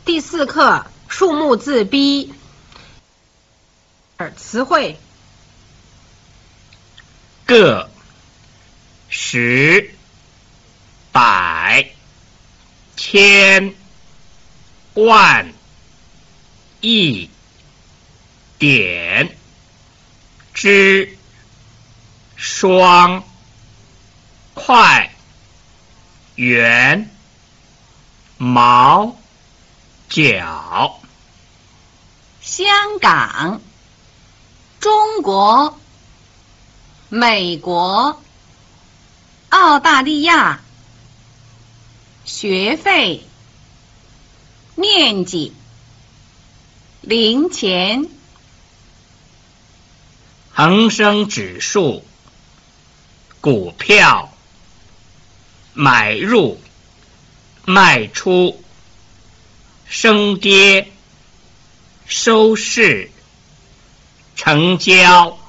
第4课数目字 B。词汇： 个、十、百、千、万、亿、点、之、双、块、圆、毛、角。 香港、中国、美国、澳大利亚。学费、面积、零钱。 恒生指数、股票、买入、卖出、升跌、收市、成交。